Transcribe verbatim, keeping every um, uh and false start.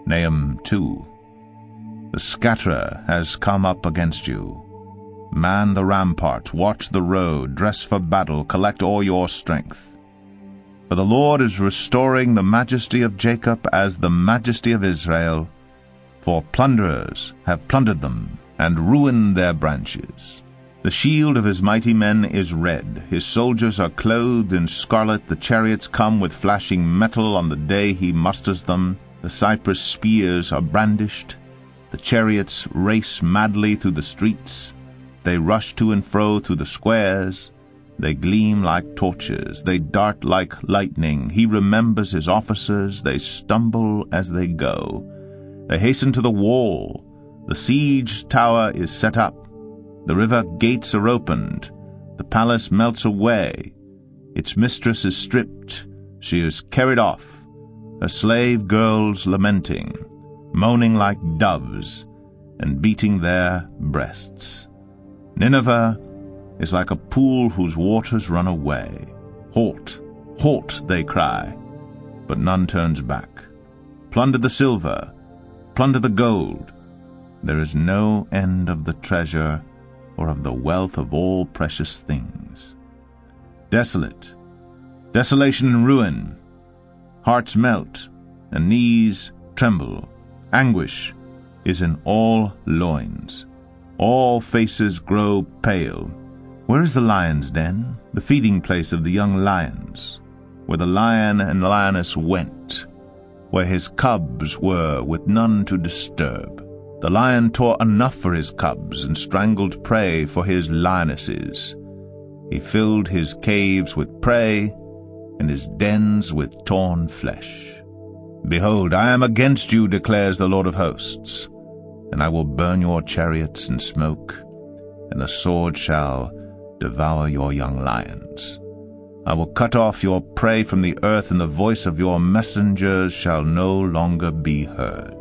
Nahum two. The scatterer has come up against you. Man the rampart, watch the road, dress for battle, collect all your strength. For the Lord is restoring the majesty of Jacob as the majesty of Israel, for plunderers have plundered them and ruined their branches. The shield of his mighty men is red, his soldiers are clothed in scarlet, the chariots come with flashing metal on the day he musters them, the cypress spears are brandished, the chariots race madly through the streets, they rush to and fro through the squares, they gleam like torches, they dart like lightning, he remembers his officers, they stumble as they go. They hasten to the wall, the siege tower is set up, the river gates are opened, the palace melts away, its mistress is stripped, she is carried off, her slave girls lamenting, moaning like doves, and beating their breasts. Nineveh is like a pool whose waters run away. Halt, halt, they cry, but none turns back. Plunder the silver, plunder the gold. There is no end of the treasure or of the wealth of all precious things. Desolate, desolation and ruin. Hearts melt, and knees tremble. Anguish is in all loins. All faces grow pale. Where is the lion's den, the feeding place of the young lions, where the lion and lioness went, where his cubs were with none to disturb? The lion tore enough for his cubs and strangled prey for his lionesses. He filled his caves with prey and his dens with torn flesh. Behold, I am against you, declares the Lord of hosts, and I will burn your chariots in smoke, and the sword shall devour your young lions. I will cut off your prey from the earth, and the voice of your messengers shall no longer be heard.